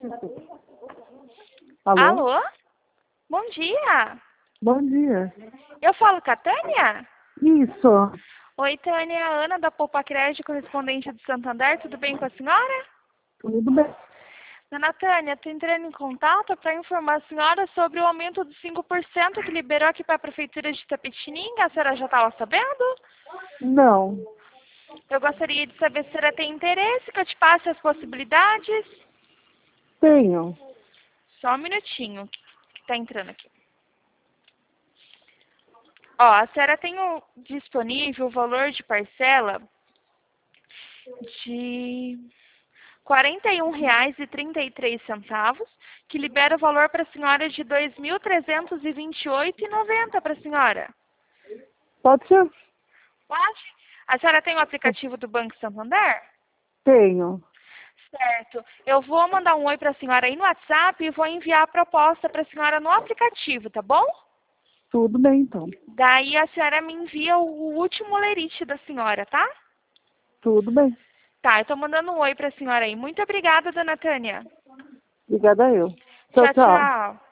Alô? Alô? Bom dia. Bom dia. Eu falo com a Tânia? Isso. Oi, Tânia, é a Ana da Poupa Crédito, correspondente do Santander. Tudo bem com a senhora? Tudo bem. Dona Tânia, estou entrando em contato para informar a senhora sobre o aumento dos 5% que liberou aqui para a Prefeitura de Itapetininga. A senhora já estava sabendo? Não. Eu gostaria de saber se a senhora tem interesse que eu te passe as possibilidades. Tenho. Só um minutinho que está entrando aqui. Ó, a senhora tem disponível o valor de parcela de R$ 41,33, que libera o valor para a senhora de R$ 2.328,90 para a senhora. Pode ser? Pode? A senhora tem o aplicativo do Banco Santander? Tenho. Certo. Eu vou mandar um oi para a senhora aí no WhatsApp e vou enviar a proposta para a senhora no aplicativo, tá bom? Tudo bem, então. Daí a senhora me envia o último lerite da senhora, tá? Tudo bem. Tá, eu tô mandando um oi para a senhora aí. Muito obrigada, dona Tânia. Obrigada eu. Tchau, Tchau, tchau. tchau.